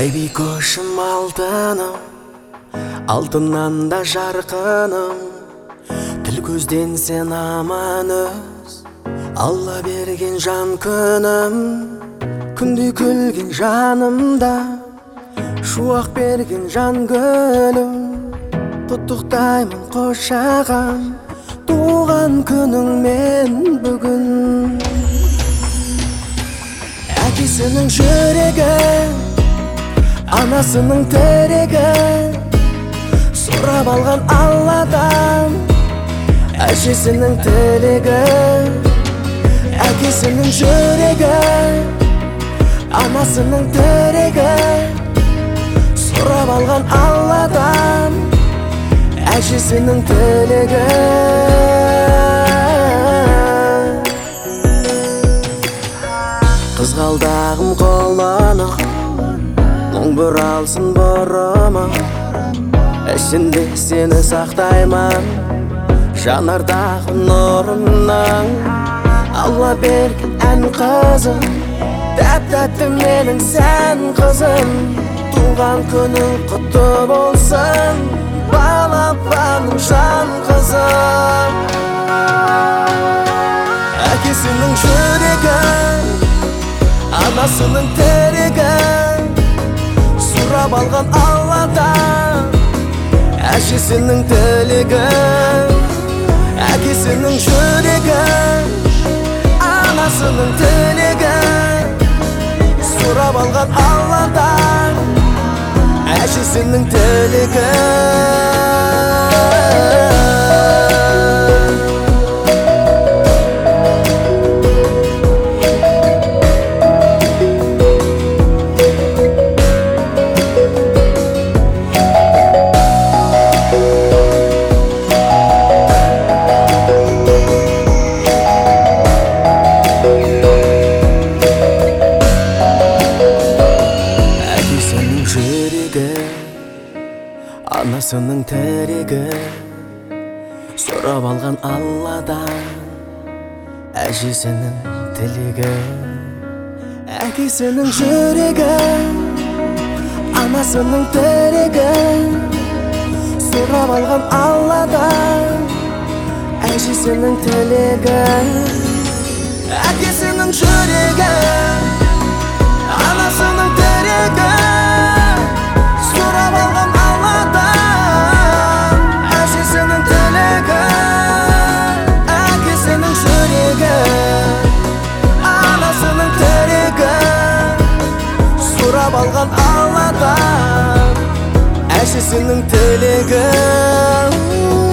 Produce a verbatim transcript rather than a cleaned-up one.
Айбикошым алтыным, алтыннан да жарқыным, тіл көзден сен аман өз, Алла берген жан күнім, күндей күлген жанымда, шуақ берген жан гүлім, құттықтаймын қошаған, туған күніңмен бүгін. Әкесінің жүрегі, анасының тірегі, сұрап алған Алладан әжесінің тілегі. Әкесінің жүрегі, анасының тірегі, сұрап алған Алладан әжесінің тілегі. Қызғалдағым қоланы, мұң бұралсын бұрымы, ішінде сені сақтаймын, жанардағы нұрымның. Алла берген ән қызым, тәп-тәтті менің сән қызым, туған күнің құтты болсын, балапаным жан қызым. Әкесінің жүрегі, анасының тірегі, сұрап алған Алладан әжесінің тілегі. Әкесінің жүрегі, анасының тілегі, сұрап алған Алладан әжесінің тілегі. Анасының тірегі, сұрап алған Алладан әжесінің тілегі. Әкесінің жүрегі, анасының тірегі, сұрап алған Алладан әжесінің тілегі. Әкесінің жүрегі, анасының тірегі, сұрап алған сұрап алған Алладан әжесінің тілегі.